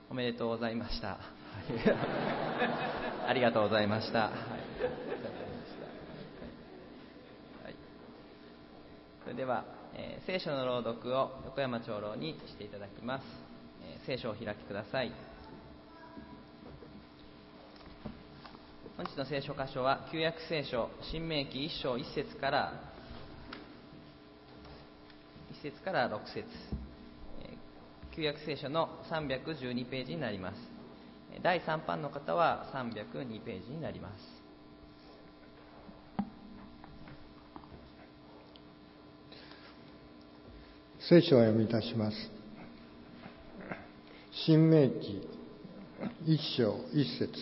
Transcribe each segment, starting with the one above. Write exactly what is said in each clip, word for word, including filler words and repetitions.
おめでとうございました。ありがとうございました。はい、それでは、えー、聖書の朗読を横山長老にしていただきます。えー、聖書をお開きください。本日の聖書箇所は旧約聖書新明記一章一節から一節から六節、旧約聖書のさんびゃくじゅうにページになります。だいさん版の方はさんびゃくにページになります。 聖書を読みいたします。新明記一章一節。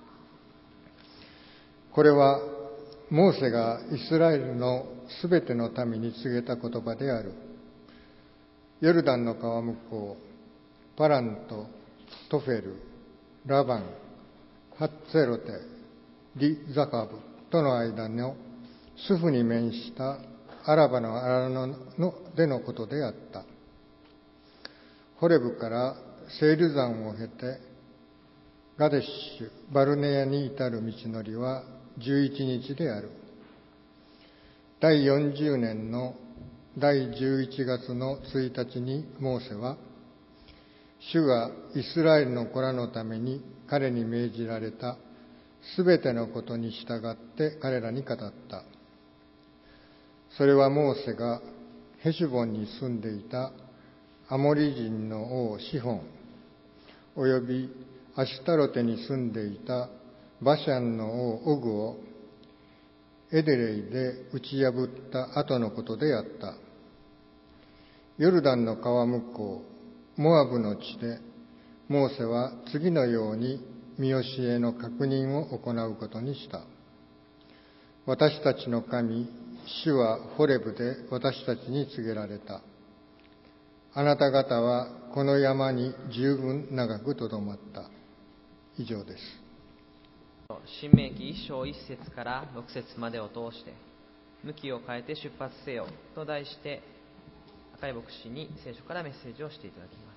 これはモーセがイスラエルのすべての民に告げた言葉である。ヨルダンの川向こう、パランとトフェル、ラバン、ハッツェロテ、リ・ザカブとの間のスフに面したアラバの荒野のでのことであった。ホレブからセール山を経てガデッシュ、バルネアに至る道のりはじゅういちにちである。第よんじゅうねんの第じゅういちがつのついたちにモーセは、主がイスラエルの子らのために彼に命じられたすべてのことに従って彼らに語った。それはモーセがヘシュボンに住んでいたアモリ人の王シホン、およびアシュタロテに住んでいたバシャンの王オグをエデレイで打ち破った後のことであった。ヨルダンの川向こう、モアブの地で、モーセは次のように見教えの確認を行うことにした。私たちの神、主はホレブで私たちに告げられた。あなた方はこの山に十分長くとどまった。以上です。 新明記一章一節から六節までを通して、向きを変えて出発せよと題して、赤井牧師に聖書からメッセージをしていただきます。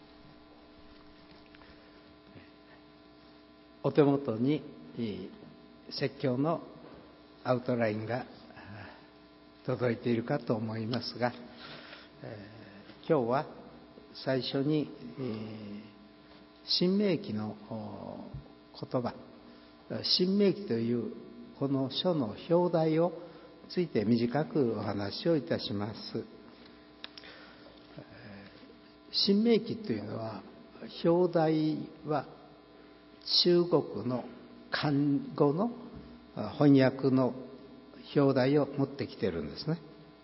お手元に説教のアウトラインが届いているかと思いますが、今日は最初に新明記の言葉、新明記というこの書の表題をついて短くお話をいたします。新明記というのは、表題は中国の漢語の翻訳の表題を持ってきているんですね。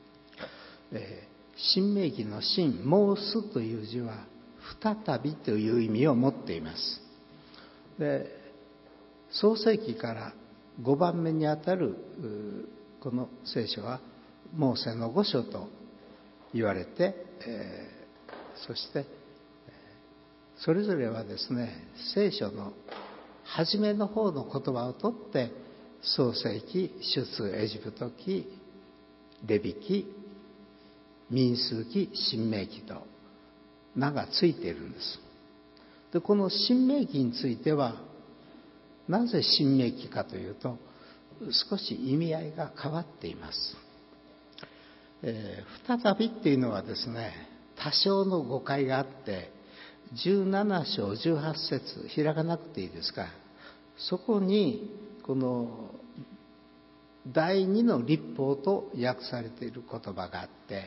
新明記の新、申すという字は再びという意味を持っています。で、創世記からごばんめにあたるこの聖書はモーセの御書と言われて、えーそしてそれぞれはですね、聖書の初めの方の言葉を取って創世記、出エジプト記、レビ記、民数記、新明記と名がついているんです。で、この新明記についてはなぜ新明記かというと、少し意味合いが変わっています。えー、再びっていうのはですね、多少の誤解があって、じゅうなな章じゅうはち節開かなくていいですか、そこにこの第二の律法と訳されている言葉があって、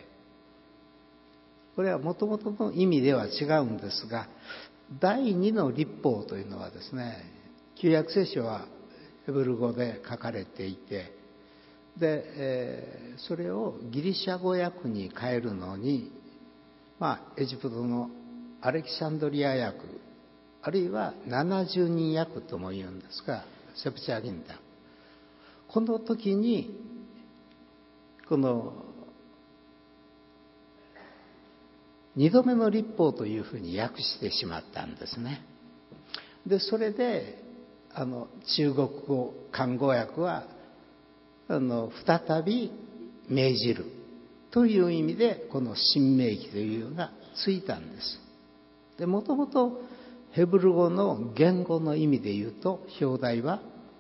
これはもともとの意味では違うんですが、第二の律法というのはですね、旧約聖書はヘブル語で書かれていて、で、えー、それをギリシャ語訳に変えるのに、まあ、エジプトのアレキサンドリア訳、あるいはななじゅうにん訳とも言うんですが、セプチャギンタ、この時にこの二度目の律法というふうに訳してしまったんですね。で、それであの中国語漢語訳はあの再び命じるという意味でこの新明記というのがついたんです。で、もともとヘブル語の言語の意味で言うと、表題は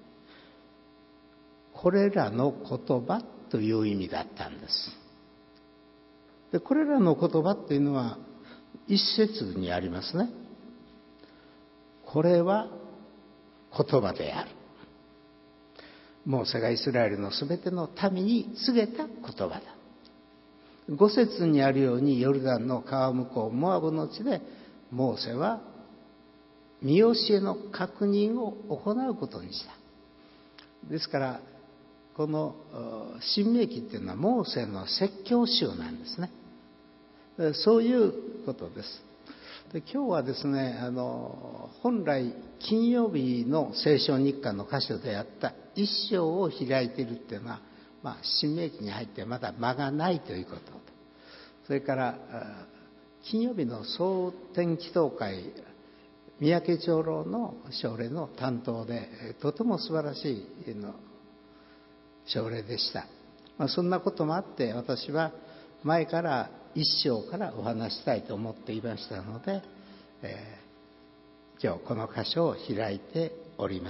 これらの言葉という意味だったんです。で、これらの言葉っていうのは一節にありますね。これは言葉である。モーセがイスラエルのすべての民に告げた言葉だ。五節にあるように、ヨルダンの川向こうモアブの地でモーセは見教えの確認を行うことにした。ですからこの申命記っていうのはモーセの説教集なんですね。そういうことです。で、今日はですね、あの本来金曜日の聖書日課の箇所であった一章を開いているっていうのは、まあ、申命記に入ってまだ間がないということと、それから金曜日の総天祈祷会、三宅長老の奨励の担当で、とても素晴らしいの奨励でした。まあ、そんなこともあって、私は前から一章からお話したいと思っていましたので、えー、今日この箇所を開いております。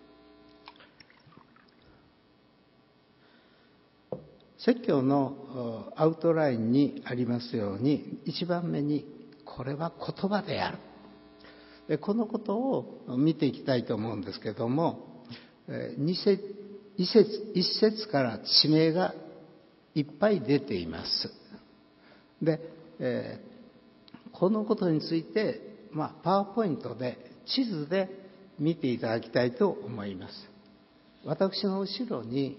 説教のアウトラインにありますように、一番目にこれは言葉である。で、このことを見ていきたいと思うんですけども、二節一節一節から地名がいっぱい出ています。で、えー、このことについて、まあ、パワーポイントで地図で見ていただきたいと思います。私の後ろに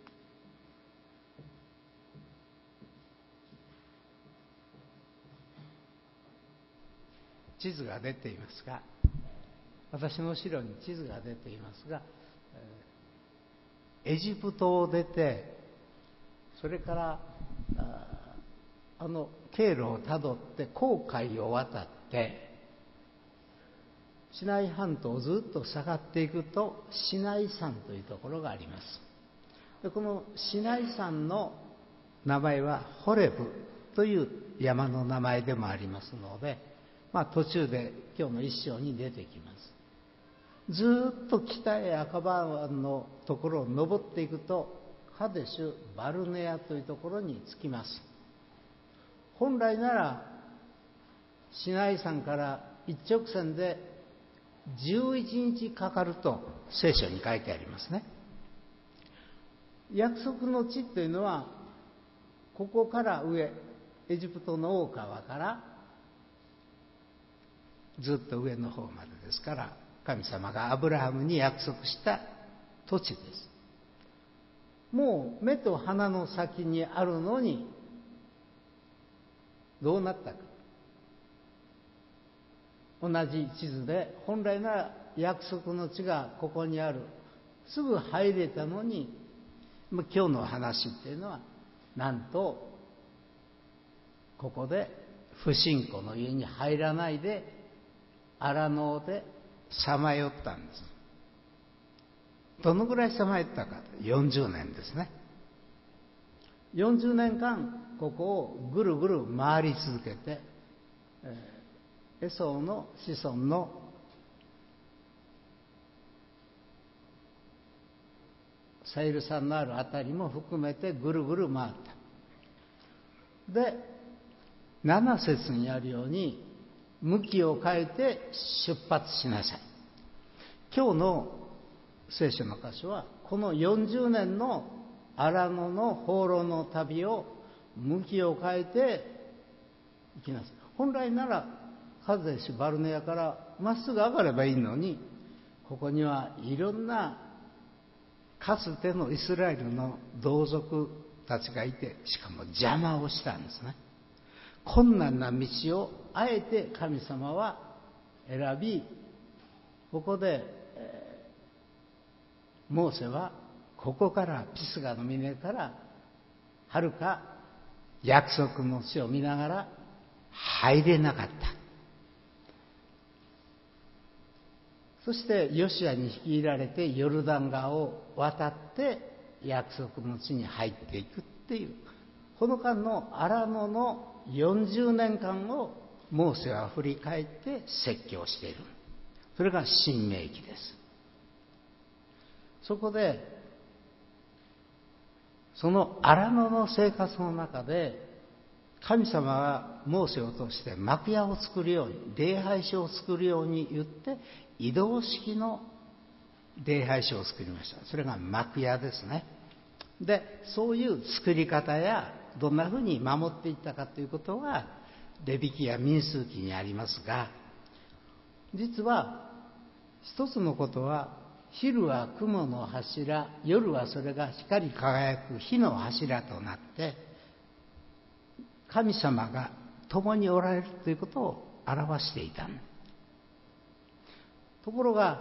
地図が出ていますが、私の後ろに地図が出ていますが、エジプトを出て、それからああの経路をたどって紅海を渡ってシナイ半島をずっと下がっていくとシナイ山というところがあります。で、このシナイ山の名前はホレブという山の名前でもありますので、まあ、途中で今日の一章に出てきます。ずっと北へ赤羽湾のところを登っていくとカデシュ・バルネアというところに着きます。本来ならシナイ山から一直線でじゅういちにちかかると聖書に書いてありますね。約束の地というのはここから上、エジプトの大川からずっと上の方までですから、神様がアブラハムに約束した土地です。もう目と鼻の先にあるのにどうなったか。同じ地図で本来なら約束の地がここにある、すぐ入れたのに、今日の話っていうのはなんとここで不信仰の家に入らないで荒野でさまよったんです。どのぐらいさまよったか、よんじゅうねんですね。よんじゅうねんかんここをぐるぐる回り続けて、エソーの子孫のサイル山のあるあたりも含めてぐるぐる回った。で、なな節にあるように向きを変えて出発しなさい。今日の聖書の箇所はこのよんじゅうねんの荒野の放浪の旅を向きを変えて行きなさい。本来ならカデシュバルネアからまっすぐ上がればいいのに、ここにはいろんなかつてのイスラエルの同族たちがいて、しかも邪魔をしたんですね。困難な道をあえて神様は選び、ここで、えー、モーセはここからピスガの峰からはるか約束の地を見ながら入れなかった。そしてヨシアに率いられてヨルダン川を渡って約束の地に入っていくっていう、この間の荒野のよんじゅうねんかんをモーセは振り返って説教している。それが新明記です。そこでその荒野の生活の中で、神様はモーセを通して幕屋を作るように、礼拝所を作るように言って、移動式の礼拝所を作りました。それが幕屋ですね。で、そういう作り方やどんなふうに守っていったかということはレビ記や民数記にありますが、実は一つのことは、昼は雲の柱、夜はそれが光り輝く火の柱となって、神様が共におられるということを表していた。ところが、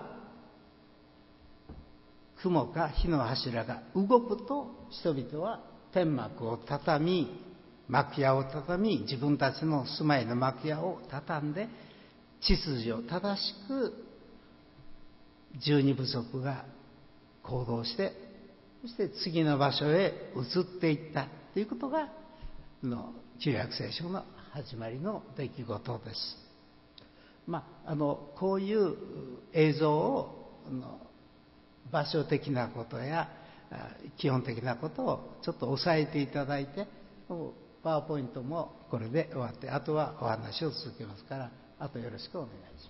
雲か火の柱が動くと、人々は天幕を畳み、幕屋を畳み、自分たちの住まいの幕屋を畳んで、秩序を正しく十二部族が行動して、そして次の場所へ移っていったということがの旧約聖書の始まりの出来事です。まあ、あのこういう映像をあの場所的なことや基本的なことをちょっと押さえていただいて、パワーポイントもこれで終わって、あとはお話を続けますから、あとよろしくお願いします。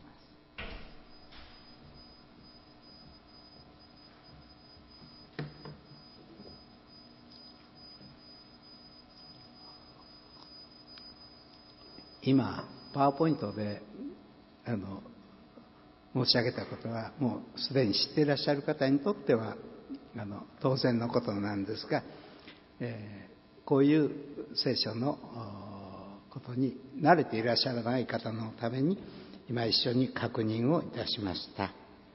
今パワーポイントであの申し上げたことは、もうすでに知っていらっしゃる方にとってはあの当然のことなんですが、えー、こういう聖書のことに慣れていらっしゃらない方のために今一緒に確認をいたしました。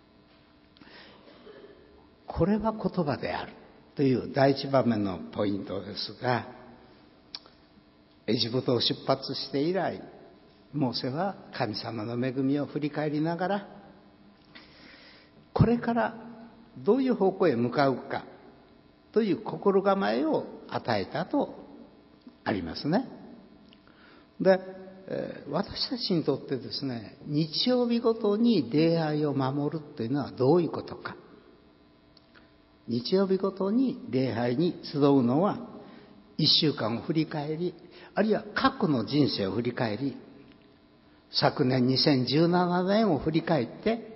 これは言葉であるという第一場面のポイントですが、エジプトを出発して以来、モーセは神様の恵みを振り返りながら、これからどういう方向へ向かうかという心構えを与えたとありますね。で、私たちにとってですね、日曜日ごとに礼拝を守るというのはどういうことか。日曜日ごとに礼拝に集うのは、一週間を振り返り、あるいは過去の人生を振り返り、昨年にせんじゅうななねんを振り返って、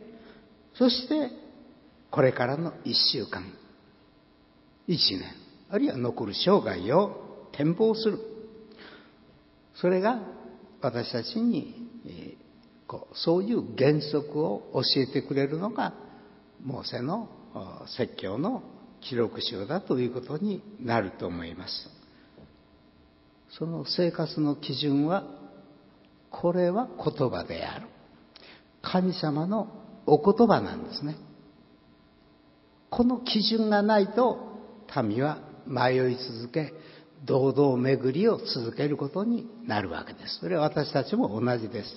そしてこれからの一週間、一年、あるいは残る生涯を展望する。それが私たちにこうそういう原則を教えてくれるのがモーセの説教の記録集だということになると思います。その生活の基準は、これは言葉である。神様のお言葉なんですね。この基準がないと民は迷い続け、堂々巡りを続けることになるわけです。それは私たちも同じです。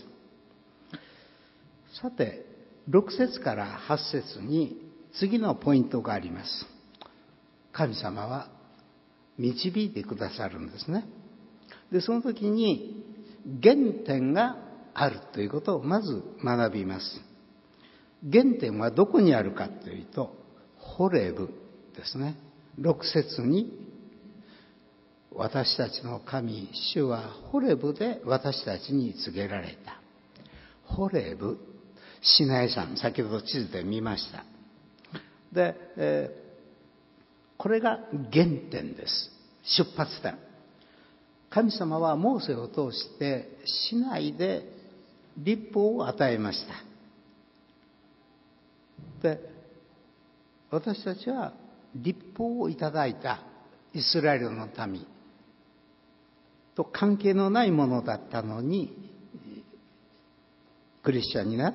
さて、ろく節からはち節に次のポイントがあります。神様は導いてくださるんですね。で、その時に原点があるということをまず学びます。原点はどこにあるかというと、ホレブですね。ろく節に、私たちの神主はホレブで私たちに告げられた。ホレブ、シナイ山、先ほど地図で見ました。で、えー、これが原点です。出発点。神様はモーセを通してシナイで律法を与えました。で、私たちは律法をいただいたイスラエルの民と関係のないものだったのに、クリスチャンになって、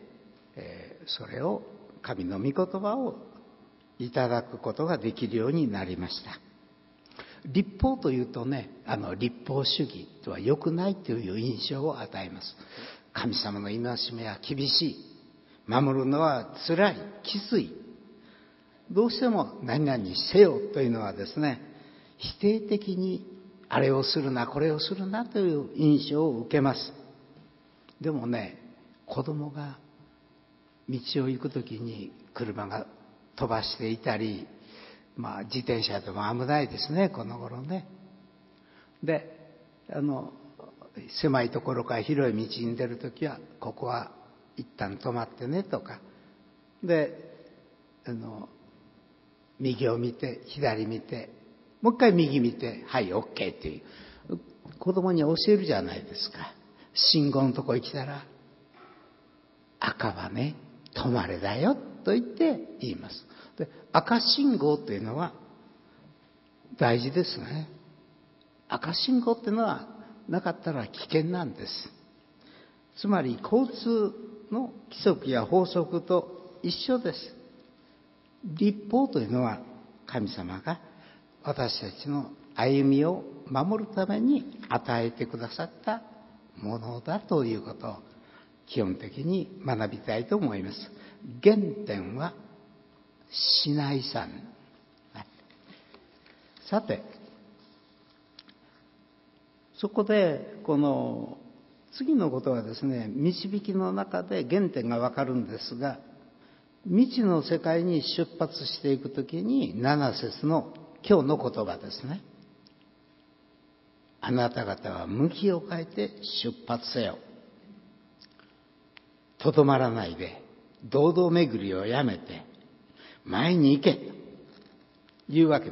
えー、それを神の御言葉をいただくことができるようになりました。律法というとね、あの律法主義とは良くないという印象を与えます。神様の戒めは厳しい、守るのは辛い、きつい。どうしても何々せよというのはですね、否定的にあれをするなこれをするなという印象を受けます。 でもね、子供が道を行くときに車が飛ばしていたり、まあ自転車でも危ないですね、この頃ね。で、あの狭いところから広い道に出るときは、ここは一旦止まってねとか、で、あの右を見て左見て、もう一回右見て、はい、オッケーっていう子供に教えるじゃないですか。信号のとこ行きたら、赤はね、止まれだよと言って言います。で、赤信号というのは大事ですね。赤信号っていうのはなかったら危険なんです。つまり交通の規則や法則と一緒です。律法というのは神様が私たちの歩みを守るために与えてくださったものだということを基本的に学びたいと思います。原点はシナイ山。さて、そこでこの次のことはですね、導きの中で原点がわかるんですが、未知の世界に出発していくときになな節の今日の言葉ですね。あなた方は向きを変えて出発せよ。とどまらないで堂々巡りをやめて前に行けというわけです。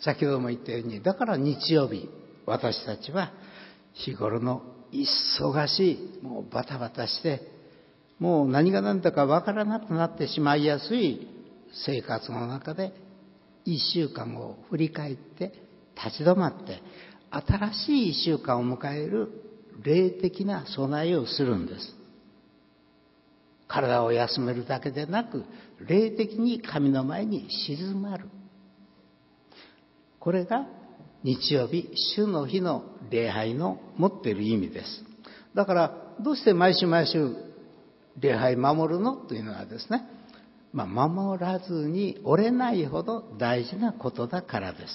先ほども言ったように、だから日曜日、私たちは日頃の忙しい、もうバタバタしてもう何が何だかわからなくなってしまいやすい生活の中で一週間を振り返って立ち止まって新しい一週間を迎える霊的な備えをするんです。体を休めるだけでなく、霊的に神の前に静まる。これが日曜日、主の日の礼拝の持っている意味です。だからどうして毎週毎週礼拝守るのというのはですね、まあ、守らずに折れないほど大事なことだからです。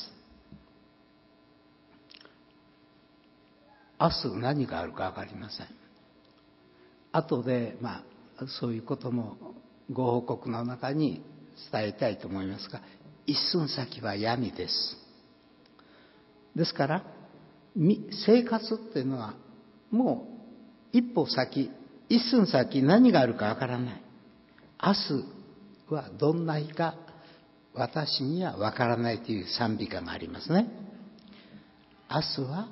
明日何があるか分かりません。後でまあそういうこともご報告の中に伝えたいと思いますが、一寸先は闇です。ですから生活っていうのはもう一歩先、一寸先何があるかわからない。明日はどんな日か私にはわからないという賛美歌がありますね。明日は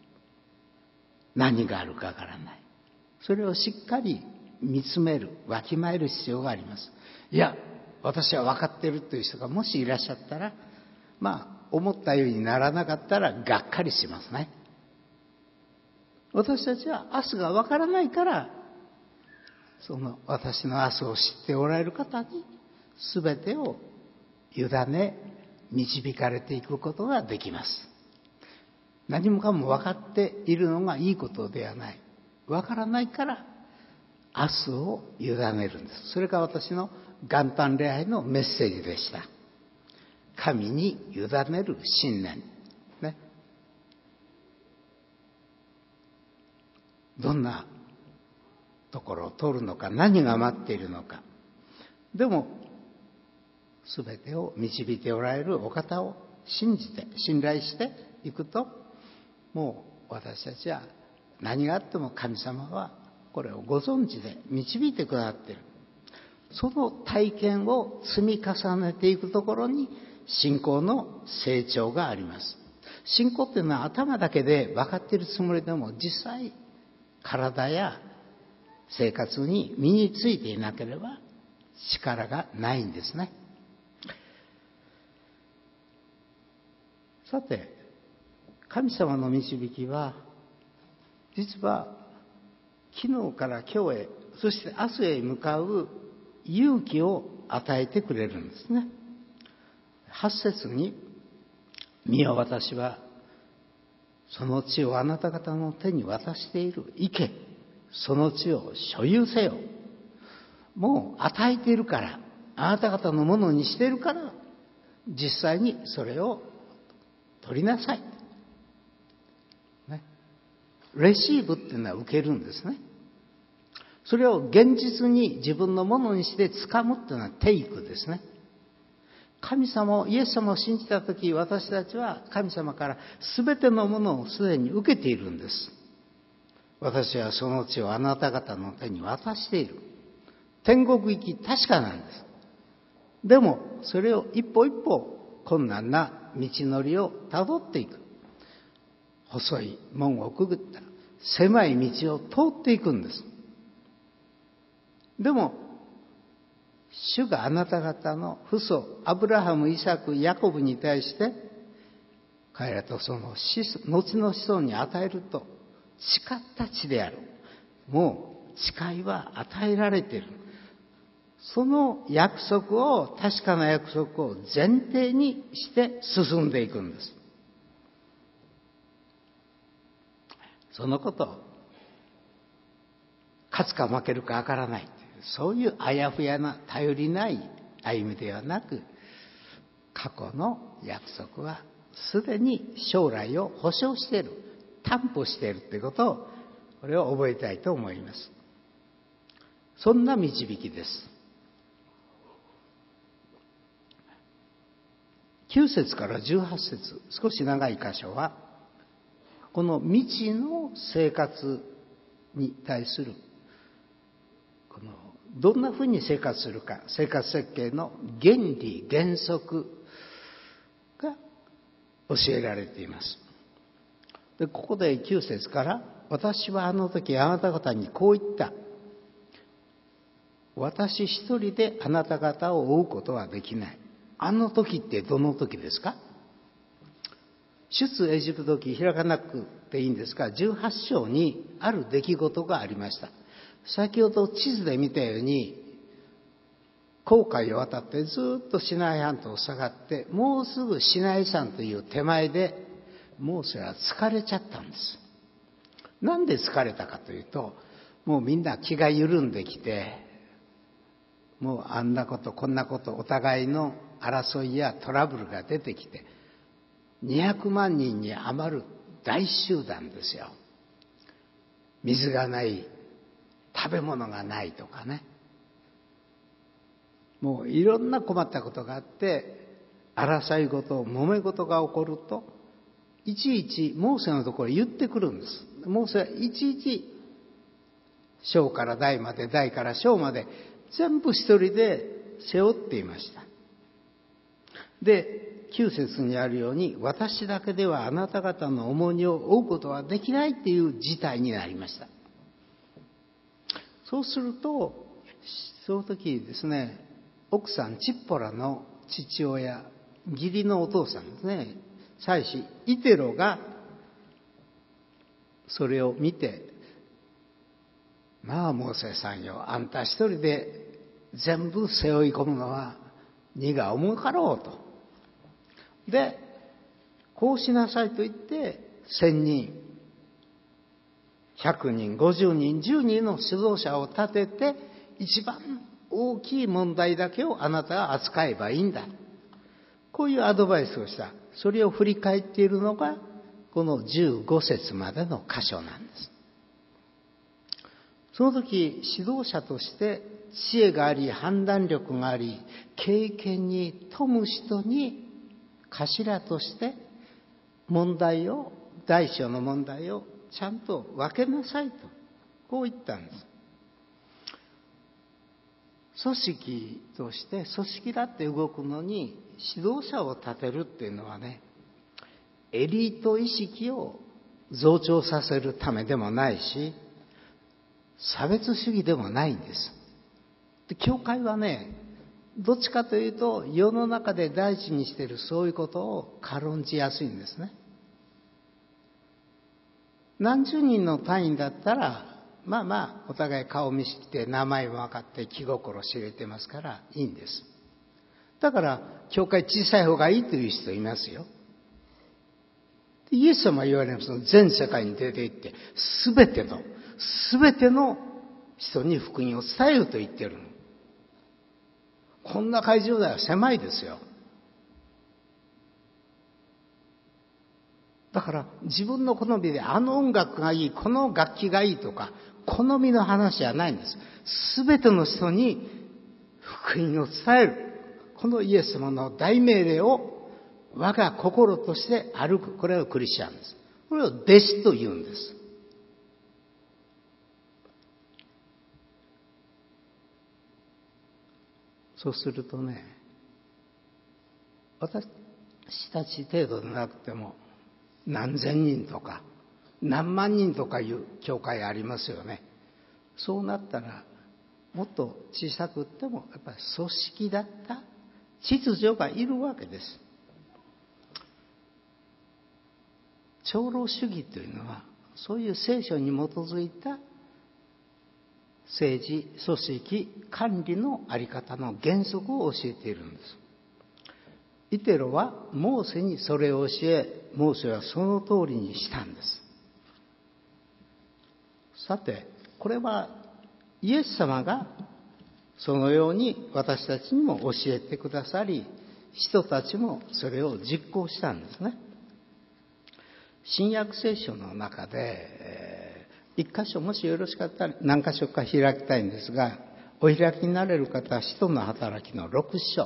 何があるかわからない。それをしっかり見つめる、わきまえる必要があります。いや、私は分かっているという人がもしいらっしゃったら、まあ思ったようにならなかったらがっかりしますね。私たちは明日が分からないから、その私の明日を知っておられる方に全てを委ね導かれていくことができます。何もかも分かっているのがいいことではない。分からないから明日を委ねるんです。それが私の元旦礼拝のメッセージでした。神に委ねる信念、ね、どんなところを通るのか、何が待っているのか。でも全てを導いておられるお方を信じて信頼していくと、もう私たちは何があっても神様はこれをご存知で導いてくださっている。その体験を積み重ねていくところに信仰の成長があります。信仰っていうのは頭だけで分かっているつもりでも、実際体や生活に身についていなければ力がないんですね。さて、神様の導きは実は昨日から今日へ、そして明日へ向かう勇気を与えてくれるんですね。はち節に、見よ私はその地をあなた方の手に渡している。行け、その地を所有せよ。もう与えているから、あなた方のものにしているから、実際にそれを取りなさい、ね、 レシーブっていうのは受けるんですね。それを現実に自分のものにして掴むっていうのはテイクですね。神様を、イエス様を信じたとき、私たちは神様から全てのものをすでに受けているんです。私はその地をあなた方の手に渡している。天国行き確かなんです。でもそれを一歩一歩困難な道のりをたどっていく。細い門をくぐった狭い道を通っていくんです。でも主があなた方の父祖アブラハム、イサク、ヤコブに対して彼らとその後の子孫に与えると誓った地である。もう誓いは与えられている。その約束を、確かな約束を前提にして進んでいくんです。そのことを勝つか負けるかわからない、そういうあやふやな頼りない歩みではなく、過去の約束はすでに将来を保証している、担保しているということを、これを覚えたいと思います。そんな導きです。きゅう節からじゅうはち節、少し長い箇所はこの未知の生活に対するこのどんなふうに生活するか、生活設計の原理原則が教えられています。でここできゅう節から、私はあの時あなた方にこう言った。私一人であなた方を追うことはできない。あの時ってどの時ですか？出エジプト記開かなくていいんですが、じゅうはち章にある出来事がありました。先ほど地図で見たように、紅海を渡ってずっとシナイ半島を下がって、もうすぐシナイ山という手前でモーセは疲れちゃったんです。なんで疲れたかというと、もうみんな気が緩んできて、もうあんなことこんなこと、お互いの争いやトラブルが出てきて、にひゃくまん人に余る大集団ですよ。水がない、食べ物がないとかね、もういろんな困ったことがあって、争い事、揉め事が起こると、いちいちモーセのところへ言ってくるんです。モーセはいちいち小から大まで、大から小まで全部一人で背負っていました。できゅう節にあるように、私だけではあなた方の重荷を負うことはできないっていう事態になりました。そうすると、その時ですね、奥さんチッポラの父親、義理のお父さんですね、祭司イテロがそれを見て、まあモーセさんよ、あんた一人で全部背負い込むのは荷が重かろうと。でこうしなさいと言って、千人、百人、五十人、十人の指導者を立てて、一番大きい問題だけをあなたは扱えばいいんだ、こういうアドバイスをした。それを振り返っているのがこのじゅうご節までの箇所なんです。その時、指導者として知恵があり、判断力があり、経験に富む人に頭として問題を、大小の問題をちゃんと分けなさいと、こう言ったんです。組織として、組織だって動くのに指導者を立てるっていうのはね、エリート意識を増長させるためでもないし、差別主義でもないんです。で、教会はね、どっちかというと世の中で大事にしているそういうことを軽んじやすいんですね。何十人の単位だったら、まあまあお互い顔見知って名前も分かって気心知れてますからいいんです。だから教会小さい方がいいという人いますよ。イエス様は言われます。全世界に出て行って全ての全ての人に福音を伝えると言ってるの。こんな会場では狭いですよ。 だから自分の好みであの音楽がいい、この楽器がいいとか、好みの話じゃないんです。すべての人に福音を伝える。このイエス様の大命令を我が心として歩く。これがクリスチャンです。これを弟子と言うんです。そうするとね、私たち程度でなくても何千人とか何万人とかいう教会ありますよね。そうなったらもっと小さくってもやっぱり組織だった秩序がいるわけです。長老主義というのはそういう聖書に基づいた政治、組織、管理のあり方の原則を教えているんです。イテロはモーセにそれを教え、モーセはその通りにしたんです。さて、これはイエス様がそのように私たちにも教えてくださり、人たちもそれを実行したんですね。新約聖書の中で、えー、一箇所もしよろしかったら何箇所か開きたいんですが、お開きになれる方は使徒の働きのろく章。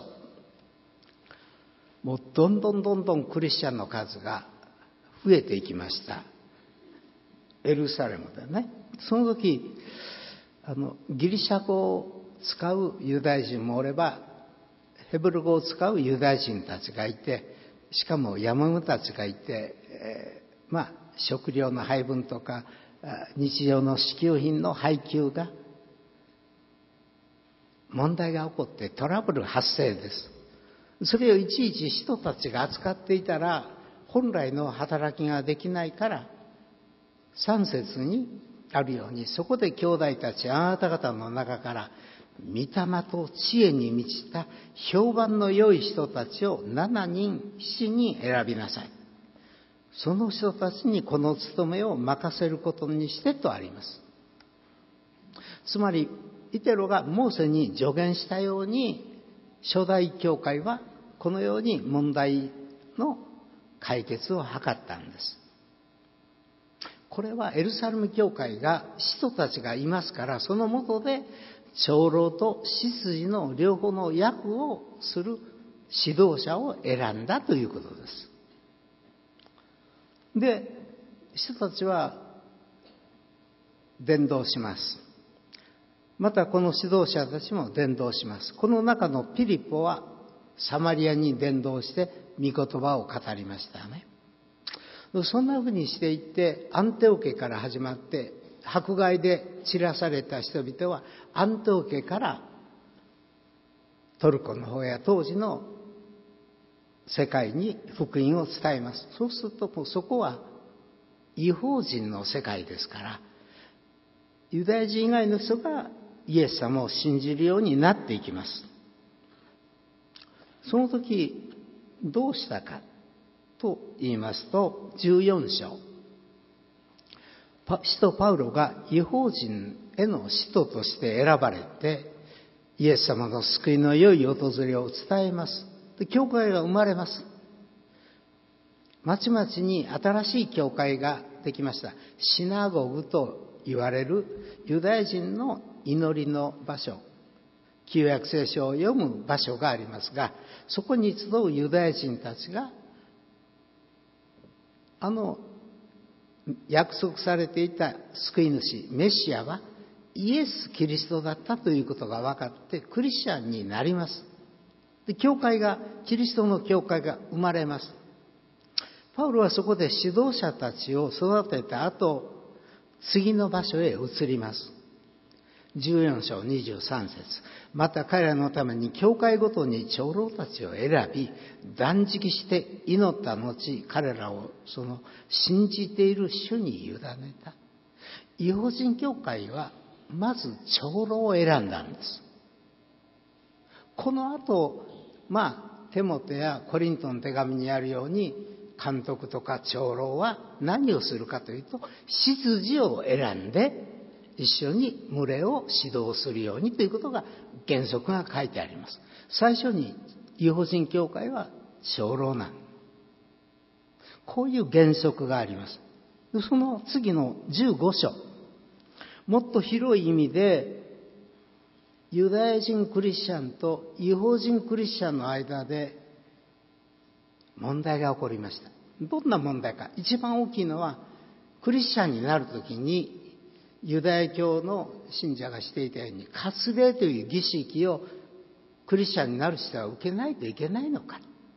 もうどんどんどんどんクリスチャンの数が増えていきました。エルサレムでね。その時、あのギリシャ語を使うユダヤ人もおれば、ヘブル語を使うユダヤ人たちがいて、しかもヤモムたちがいて、えーまあ、食料の配分とか日常の支給品の配給が問題が起こってトラブル発生です。それをいちいち人たちが扱っていたら本来の働きができないから、さん節にあるように、そこで兄弟たちあなた方の中から御霊と知恵に満ちた評判の良い人たちをななにんしちにん選びなさい。その人たちにこの務めを任せることにしてとあります。つまりイテロがモーセに助言したように、初代教会はこのように問題の解決を図ったんです。これはエルサレム教会が使徒たちがいますから、その下で長老と執事の両方の役をする指導者を選んだということです。で、人たちは伝道します。またこの指導者たちも伝道します。この中のピリポはサマリアに伝道して御言葉を語りましたね。そんなふうにしていってアンテオケから始まって、迫害で散らされた人々はアンテオケからトルコの方や当時の世界に福音を伝えます。そうするともうそこは異邦人の世界ですから、ユダヤ人以外の人がイエス様を信じるようになっていきます。その時どうしたかと言いますと、じゅうよん章、使徒パウロが異邦人への使徒として選ばれて、イエス様の救いの良い訪れを伝えます。で、教会が生まれます。町々に新しい教会ができました。シナゴグと言われるユダヤ人の祈りの場所、旧約聖書を読む場所がありますが、そこに集うユダヤ人たちが、あの約束されていた救い主メシアはイエス・キリストだったということが分かってクリスチャンになります。で、教会が、キリストの教会が生まれます。パウロはそこで指導者たちを育てた後、次の場所へ移ります。じゅうよん章にじゅうさん節、また彼らのために教会ごとに長老たちを選び、断食して祈った後、彼らをその信じている主に委ねた。異邦人教会はまず長老を選んだんです。この後、まあテモテやコリントの手紙にあるように、監督とか長老は何をするかというと、執事を選んで一緒に群れを指導するようにということが原則が書いてあります。最初に異邦人教会は長老なん。 こういう原則があります。その次のじゅうご章、もっと広い意味でユダヤ人クリスチャンと違法人クリスチャンの間で問題が起こりました。どんな問題か。一番大きいのは、クリスチャンになるときにユダヤ教の信者がしていたように割礼という儀式をクリスチャンになる人は受けないといけないのか、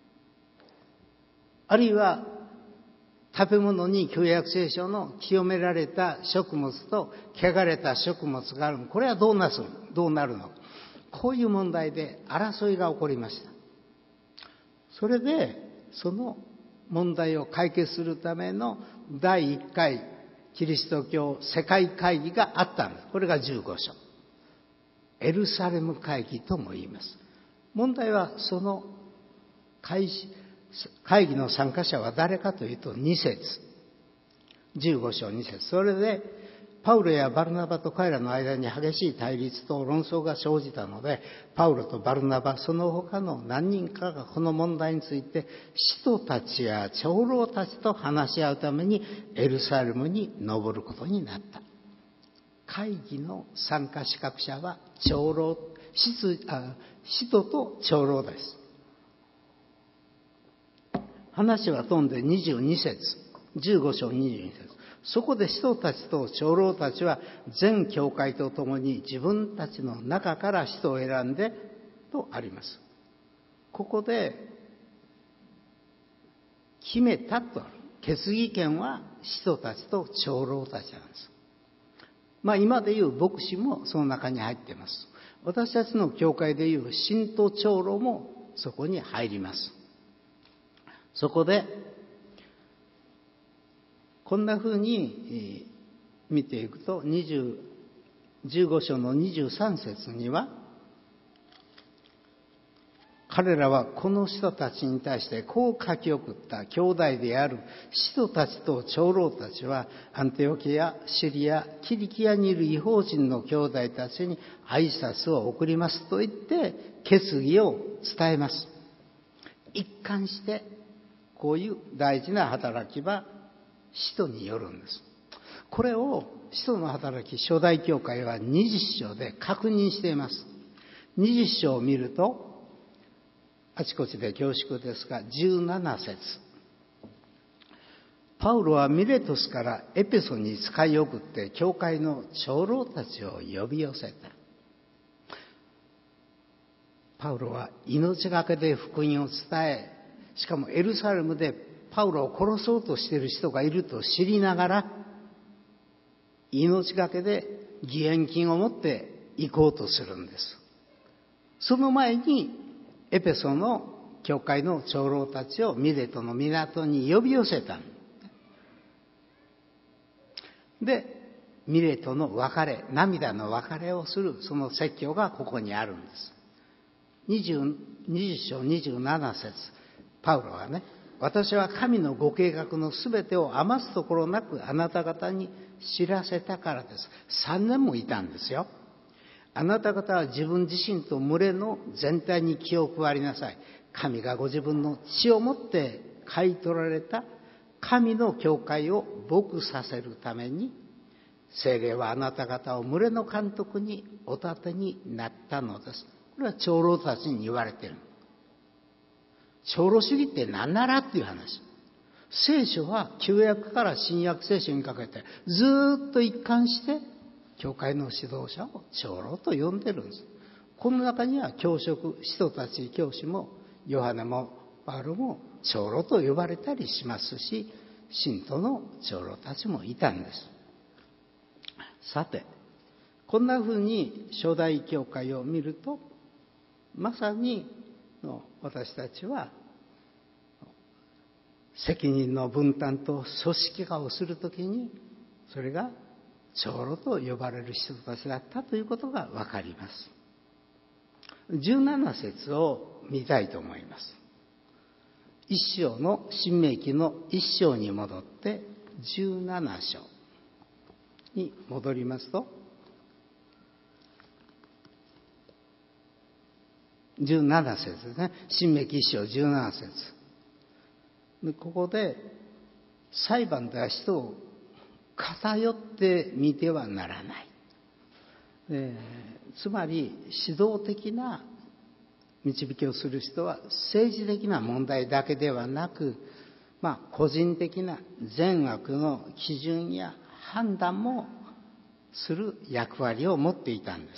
あるいは食べ物に旧約聖書の清められた食物と汚れた食物がある。これはどうなすどうなるのか。こういう問題で争いが起こりました。それでその問題を解決するためのだいいっかいキリスト教世界会議があったんです。これがじゅうご章、エルサレム会議とも言います。問題はその会会議の参加者は誰かというとに節、じゅうご章に節。それでパウロやバルナバと彼らの間に激しい対立と論争が生じたので、パウロとバルナバその他の何人かがこの問題について使徒たちや長老たちと話し合うためにエルサレムに登ることになった。会議の参加資格者は長老、使徒と長老です。話は飛んでにじゅうに節、じゅうご章にじゅうに節。そこで使徒たちと長老たちは全教会と共に自分たちの中から使徒を選んでとあります。ここで決めたとある。決議権は使徒たちと長老たちなんです。まあ今でいう牧師もその中に入っています。私たちの教会でいう信徒長老もそこに入ります。そこでこんなふうに見ていくと、じゅうご章のにじゅうさん節には、彼らはこの人たちに対してこう書き送った。兄弟である使徒たちと長老たちはアンティオキア、シリア、キリキアにいる異邦人の兄弟たちに挨拶を送りますと言って決議を伝えます。一貫してこういう大事な働きは使徒によるんです。これを使徒の働き、初代教会はにじゅっ章で確認しています。にじゅっ章を見ると、あちこちで恐縮ですが、じゅうなな節。パウロはミレトスからエペソに使い送って教会の長老たちを呼び寄せた。パウロは命がけで福音を伝え、しかもエルサレムでパウロを殺そうとしている人がいると知りながら、命がけで義援金を持って行こうとするんです。その前にエペソの教会の長老たちをミレトの港に呼び寄せた。で、ミレトの別れ、涙の別れをするその説教がここにあるんです。にじゅう章にじゅうなな節、パウロはね、私は神のご計画のすべてを余すところなくあなた方に知らせたからです。さんねんもいたんですよ。あなた方は自分自身と群れの全体に気を配りなさい。神がご自分の血をもって買い取られた神の教会を牧させるために、聖霊はあなた方を群れの監督にお立てになったのです。これは長老たちに言われている。長老主義って何ならっていう話。聖書は旧約から新約聖書にかけてずっと一貫して教会の指導者を長老と呼んでるんです。この中には教職、使徒たち教師もヨハネもパウロも長老と呼ばれたりしますし、信徒の長老たちもいたんです。さて、こんなふうに初代教会を見ると、まさに私たちは責任の分担と組織化をするときに、それが長老と呼ばれる人たちだったということがわかります。じゅうなな節を見たいと思います。一章の新明記の一章に戻ってじゅうなな章に戻りますと、じゅうなな節ですね。新明記一章じゅうなな節。でここで裁判では人を偏って見てはならない。えー、つまり指導的な導きをする人は政治的な問題だけではなく、まあ、個人的な善悪の基準や判断もする役割を持っていたんです。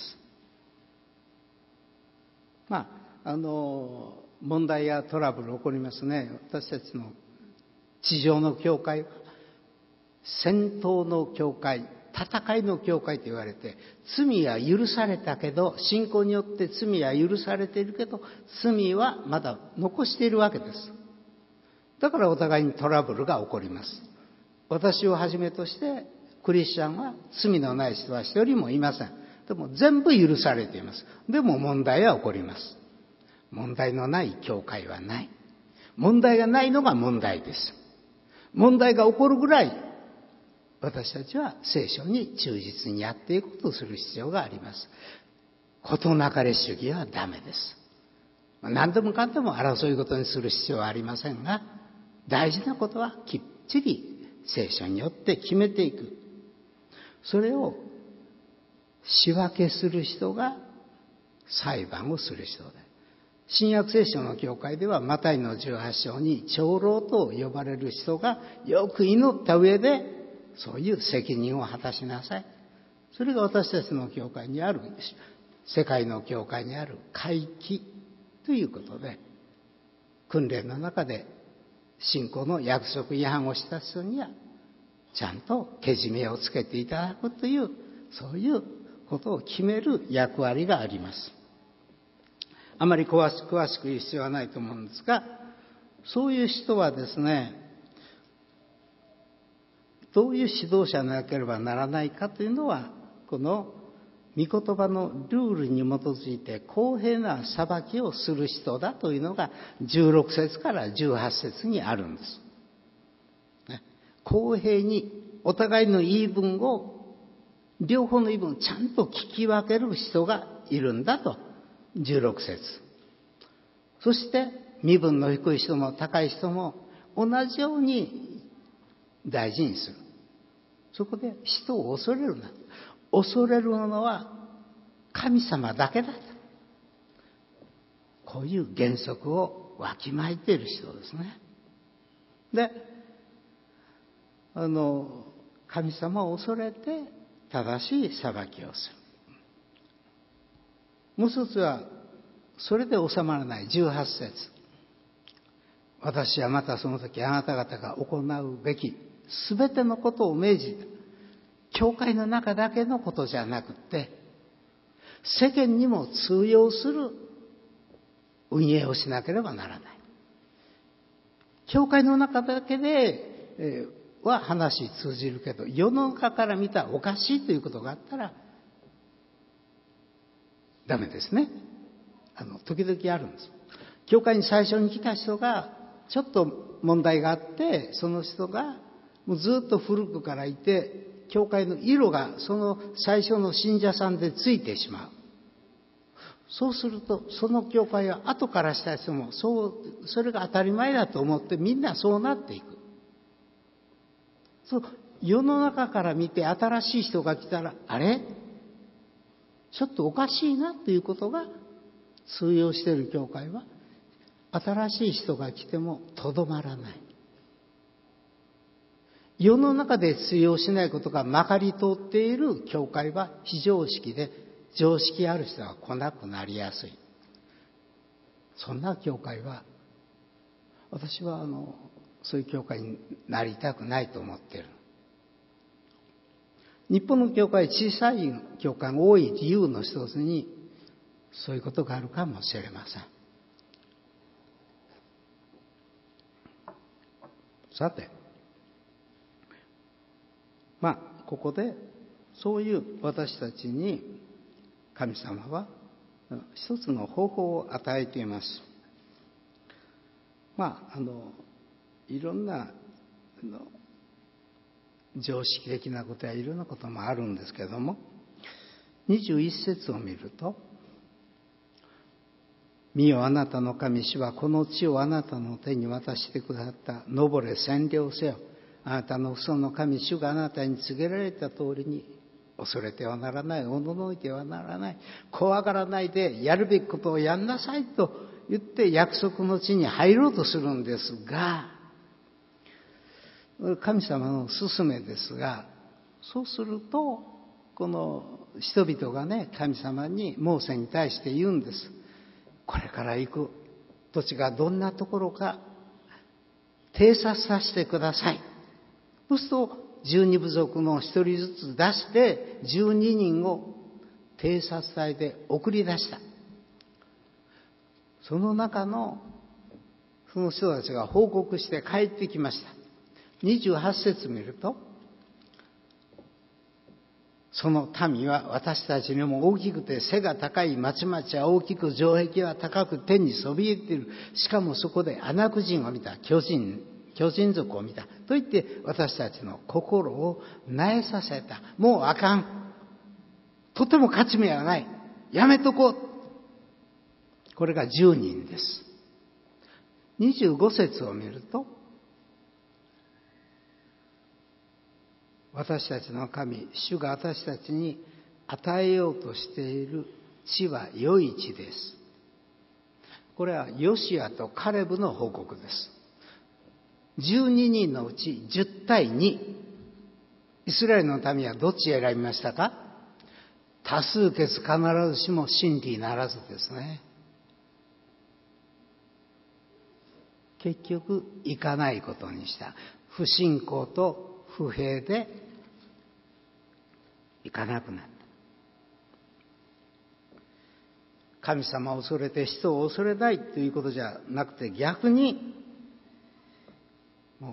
まあ、あの問題やトラブル起こりますね。私たちの地上の教会は戦闘の教会、戦いの教会と言われて、罪は許されたけど、信仰によって罪は許されているけど、罪はまだ残しているわけです。だからお互いにトラブルが起こります。私をはじめとしてクリスチャンは罪のない人は一人もいません。でも全部許されています。でも問題は起こります。問題のない教会はない。問題がないのが問題です。問題が起こるぐらい私たちは聖書に忠実にやっていくことをする必要があります。事なかれ主義はダメです。何でもかんでも争い事にする必要はありませんが、大事なことはきっちり聖書によって決めていく。それを仕分けする人が裁判をする人で、新約聖書の教会ではマタイのじゅうはち章に長老と呼ばれる人がよく祈った上でそういう責任を果たしなさい。それが私たちの教会にある、世界の教会にある会期ということで、訓練の中で信仰の約束違反をした人にはちゃんとけじめをつけていただくという、そういうことを決める役割があります。あまり詳しく詳しく言う必要はないと思うんですが、そういう人はですね、どういう指導者でなければならないかというのは、この御言葉のルールに基づいて公平な裁きをする人だというのがじゅうろく節からじゅうはち節にあるんです。ね、公平にお互いの言い分を、両方の言い分をちゃんと聞き分ける人がいるんだと。じゅうろく節。そして身分の低い人も高い人も同じように大事にする。そこで人を恐れるな。恐れるのは神様だけだと。こういう原則をわきまえている人ですね。で、あの神様を恐れて正しい裁きをする。もう一つは、それで収まらないじゅうはち節。私はまたその時あなた方が行うべきすべてのことを命じた。教会の中だけのことじゃなくて、世間にも通用する運営をしなければならない。教会の中だけで、えー、は話通じるけど、世の中から見たらおかしいということがあったら、ダメですね。あの、時々あるんです。教会に最初に来た人が、ちょっと問題があって、その人が、もうずっと古くからいて、教会の色がその最初の信者さんでついてしまう。そうすると、その教会は後からした人も、そう、それが当たり前だと思って、みんなそうなっていく。そう、世の中から見て新しい人が来たら、あれ？ちょっとおかしいなということが通用している教会は、新しい人が来てもとどまらない。世の中で通用しないことがまかり通っている教会は非常識で、常識ある人が来なくなりやすい。そんな教会は、私はあのそういう教会になりたくないと思っている。日本の教会、小さい教会が多い理由の一つに、そういうことがあるかもしれません。さて、まあ、ここで、そういう私たちに、神様は、一つの方法を与えています。まあ、あの、いろんな、あの常識的なことやいろんなこともあるんですけれども、にじゅういち節を見ると、見よあなたの神主はこの地をあなたの手に渡してくださった。登れ占領せよ。 あなたの父祖の神主があなたに告げられた通りに、恐れてはならない、おののいてはならない、怖がらないでやるべきことをやんなさいと言って約束の地に入ろうとするんですが、神様の勧めですが、そうするとこの人々がね、神様にモーセに対して言うんです。これから行く土地がどんなところか偵察させてください。そうすると十二部族の一人ずつ出して十二人を偵察隊で送り出した。その中のその人たちが報告して帰ってきました。にじゅうはち節見ると、その民は私たちにも大きくて背が高い、町々は大きく、城壁は高く天にそびえている。しかもそこでアナク人を見た、巨人巨人族を見たと言って私たちの心を萎えさせた。もうあかん、とても勝ち目はない、やめとこう。これがじゅうにんです。にじゅうご節を見ると、私たちの神主が私たちに与えようとしている地は良い地です。これはヨシアとカレブの報告です。じゅうににんのうちじゅうたいに、イスラエルの民はどっち選びましたか？多数決、必ずしも真理ならずですね。結局行かないことにした。不信仰と不平で行かなくなった。神様を恐れて人を恐れないということじゃなくて、逆にもう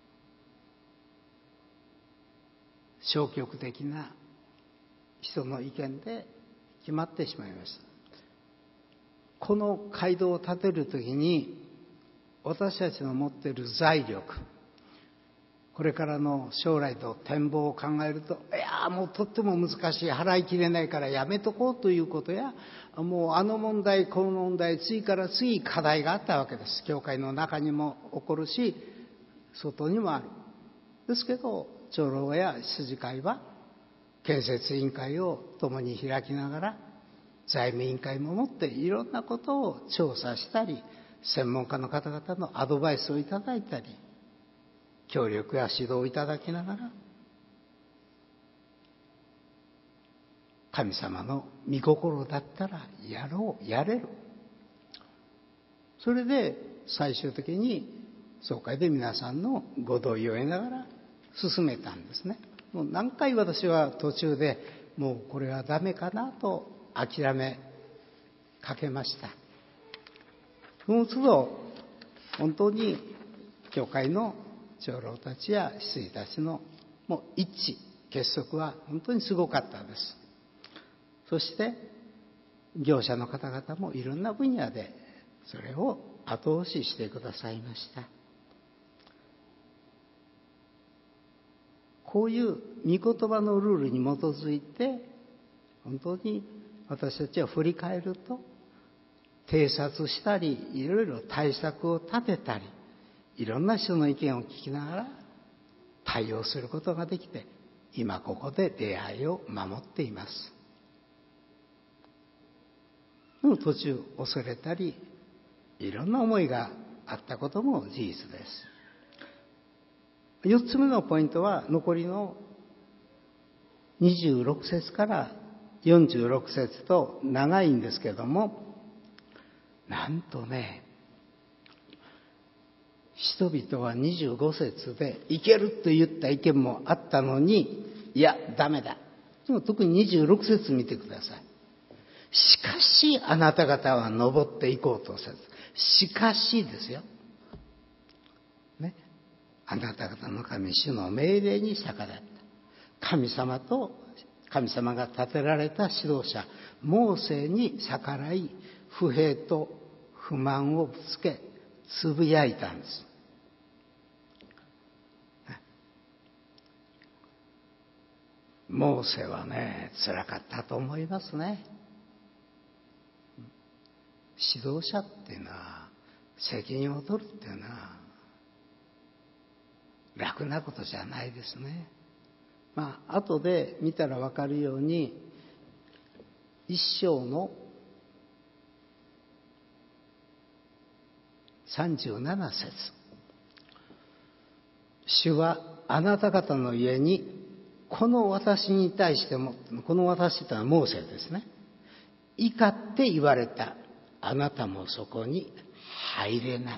消極的な人の意見で決まってしまいました。この街道を建てるときに私たちの持っている財力、これからの将来と展望を考えると、いやもうとっても難しい、払いきれないからやめとこうということや、もうあの問題この問題、次から次課題があったわけです。教会の中にも起こるし外にもある。ですけど長老や羊会は建設委員会を共に開きながら、財務委員会も持っていろんなことを調査したり、専門家の方々のアドバイスをいただいたり、協力や指導をいただきながら、神様の御心だったらやろう、やれる。それで最終的に総会で皆さんのご同意を得ながら進めたんですね。もう何回私は途中でもうこれはダメかなと諦めかけました。その都度本当に教会の長老たちや執事たちのもう一致結束は本当にすごかったです。そして業者の方々もいろんな分野でそれを後押ししてくださいました。こういう御言葉のルールに基づいて本当に私たちは振り返ると、偵察したりいろいろ対策を立てたり、いろんな人の意見を聞きながら対応することができて、今ここで出会いを守っています。でも途中恐れたりいろんな思いがあったことも事実です。よっつめのポイントは残りのにじゅうろく節からよんじゅうろく節と長いんですけれども、なんとね、人々はにじゅうご節でいけると言った意見もあったのに、いやダメだ。でも特ににじゅうろく節見てください。しかしあなた方は登っていこうとせず、しかしですよ、ね、あなた方の神主の命令に逆らった。神様と神様が立てられた指導者モーセに逆らい、不平と不満をぶつけつぶやいたんです。モーセはね、辛かったと思いますね。指導者っていうのは責任を取るっていうのは楽なことじゃないですね。まあ後で見たら分かるように、一章のさんじゅうなな節、主はあなた方の家にこの私に対しても、この私というのはモーセですね、怒って言われた。あなたもそこに入れない。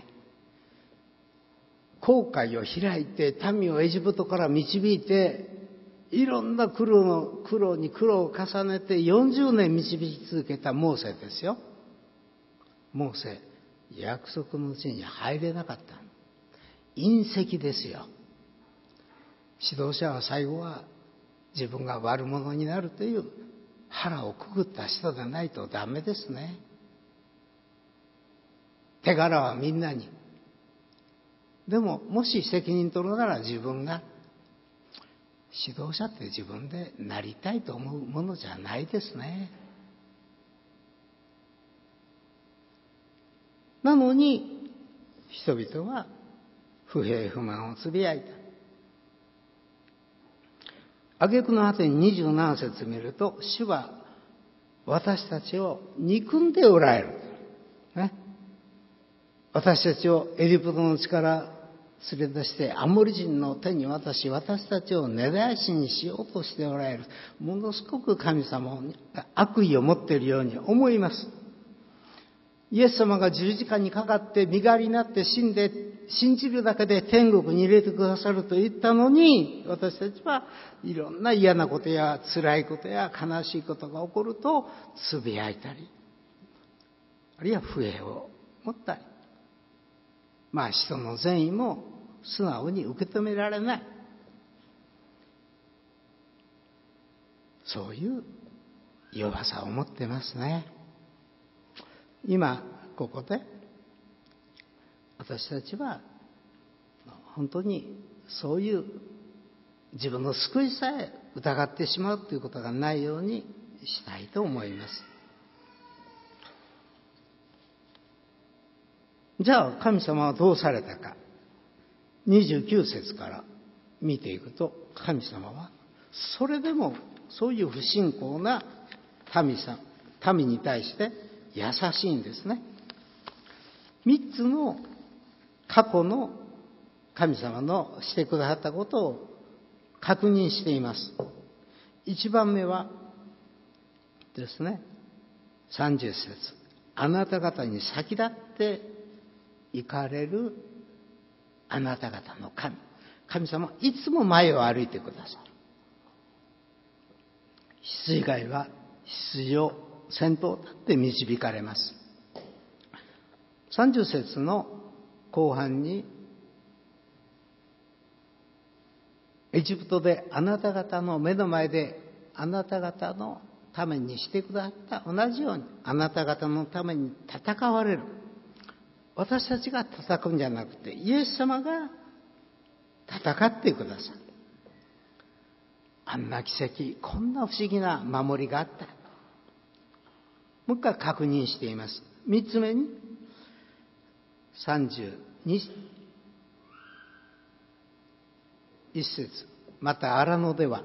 紅海を開いて民をエジプトから導いて、いろんな苦労の苦労に苦労を重ねてよんじゅうねん導き続けたモーセですよ。モーセ、約束の地に入れなかった。隕石ですよ。指導者は最後は自分が悪者になるという腹をくぐった人でないとダメですね。手柄はみんなに。でももし責任取るなら自分が。指導者って自分でなりたいと思うものじゃないですね。なのに人々は不平不満をつぶやいた。挙句の果てににじゅうなな節見ると、主は私たちを憎んでおられる、ね、私たちをエジプトの地から連れ出してアモリ人の手に渡し、私たちを根絶やしにしようとしておられる。ものすごく神様が悪意を持っているように思います。イエス様が十字架にかかって身代わりになって死んで、信じるだけで天国に入れてくださると言ったのに、私たちはいろんな嫌なことや辛いことや悲しいことが起こるとつぶやいたり、あるいは不平を持ったり、まあ人の善意も素直に受け止められない、そういう弱さを持ってますね。今ここで私たちは本当にそういう自分の救いさえ疑ってしまうということがないようにしたいと思います。じゃあ神様はどうされたか、にじゅうきゅう節から見ていくと、神様はそれでもそういう不信仰な民さん民に対して優しいんですね。三つの過去の神様のしてくださったことを確認しています。一番目はですね、さんじゅう節、あなた方に先立って行かれるあなた方の神。神様はいつも前を歩いてくださる。羊飼いは羊を先頭立って導かれます。さんじゅう節の後半に、エジプトであなた方の目の前であなた方のためにしてくださった同じように、あなた方のために戦われる。私たちが戦うんじゃなくて、イエス様が戦ってくださる。あんな奇跡、こんな不思議な守りがあった。もう一回確認しています。三つ目に、さんじゅうに、一節、また荒野では、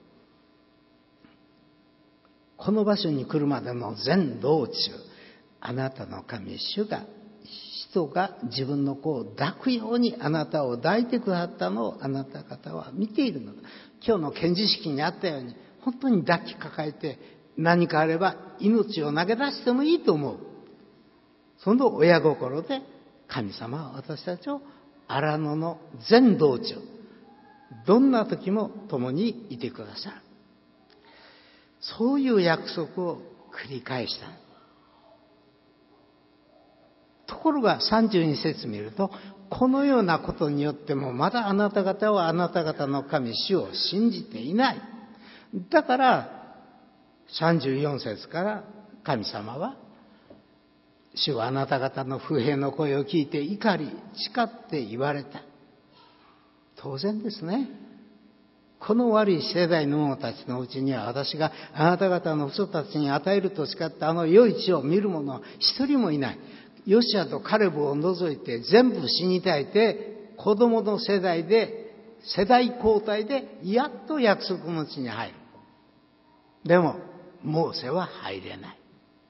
この場所に来るまでの全道中、あなたの神主が、人が自分の子を抱くようにあなたを抱いてくださったのをあなた方は見ているのだ。今日の献示式にあったように、本当に抱きかかえて、何かあれば命を投げ出してもいいと思う。その親心で神様は私たちを荒野の全道中、どんな時も共にいてくださる。そういう約束を繰り返した。ところがさんじゅうに節見ると、このようなことによってもまだあなた方はあなた方の神主を信じていない。だからさんじゅうよん節から神様は、主はあなた方の不平の声を聞いて怒り誓って言われた。当然ですね。この悪い世代の者たちのうちには、私があなた方の人たちに与えると誓ったあの良い地を見る者は一人もいない。ヨシュアとカレブを除いて全部死に絶えて、子供の世代で世代交代でやっと約束の地に入る。でもモーセは入れない。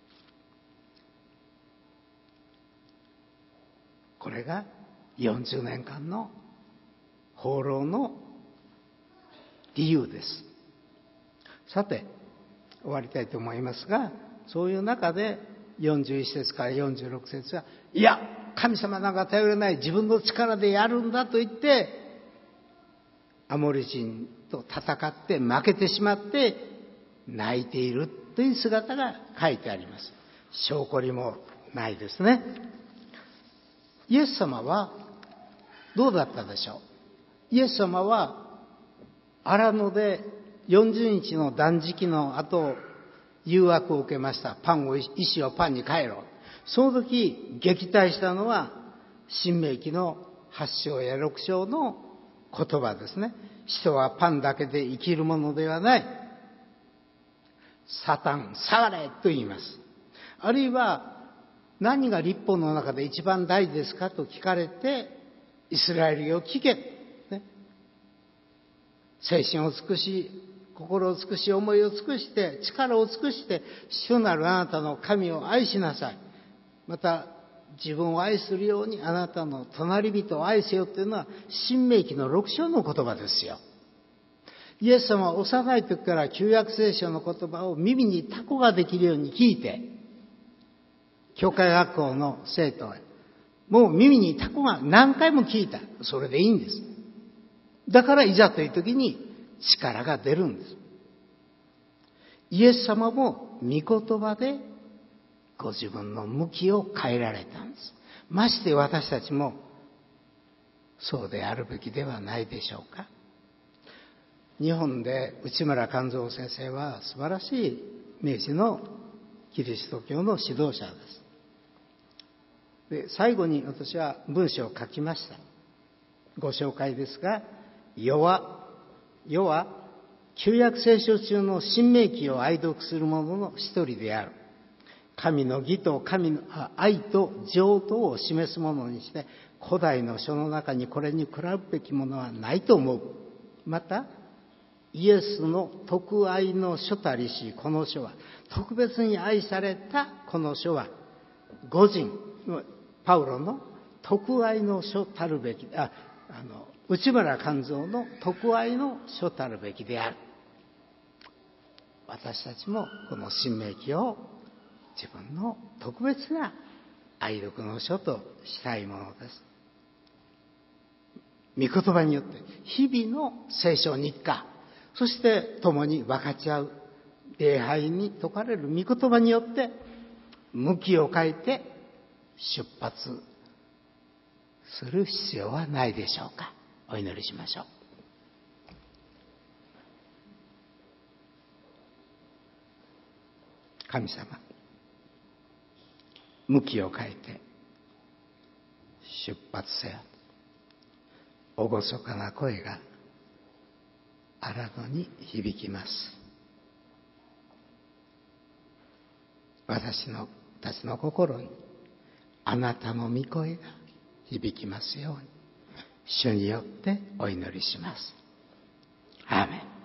これがよんじゅうねんかんの放浪の理由です。さて終わりたいと思いますが、そういう中でよんじゅういち節からよんじゅうろく節は、いや神様なんか頼れない、自分の力でやるんだと言ってアモリ人と戦って負けてしまって泣いているという姿が書いてあります。証拠りもないですね。イエス様はどうだったでしょう。イエス様は荒野でよんじゅうにちの断食の後誘惑を受けました。パンを石をパンに変えろ。その時撃退したのは申命記のはち章やろく章の言葉ですね。人はパンだけで生きるものではない。サタン下がれと言います。あるいは何が律法の中で一番大事ですかと聞かれて、イスラエルよ聞け、ね、精神を尽くし、心を尽くし、思いを尽くして、力を尽くして主なるあなたの神を愛しなさい。また自分を愛するようにあなたの隣人を愛せよというのは申命記のろく章の言葉ですよ。イエス様は幼い時から旧約聖書の言葉を耳にタコができるように聞いて、教会学校の生徒はもう耳にタコが何回も聞いた。それでいいんです。だからいざという時に力が出るんです。イエス様も御言葉でご自分の向きを変えられたんです。まして私たちもそうであるべきではないでしょうか。日本で内村勘三先生は素晴らしい明治のキリスト教の指導者です。で、最後に私は文章を書きました。ご紹介ですが、世は、世は旧約聖書中の申命記を愛読する者の一人である。神の義と神の愛と情とを示すものにして、古代の書の中にこれに比べべきものはないと思う。また、イエスの特愛の書たりしこの書は、特別に愛されたこの書は、御人、パウロの特愛の書たるべき、あ、あの、内村勘三の特愛の書たるべきである。私たちもこの申命記を自分の特別な愛読の書としたいものです。御言葉によって日々の聖書日課、そして共に分かち合う礼拝に説かれる御言葉によって向きを変えて出発する必要はないでしょうか。お祈りしましょう。神様、向きを変えて出発せよ。厳かな声が荒野に響きます。私のたちの心にあなたの御声が響きますように、主によってお祈りします。アーメン。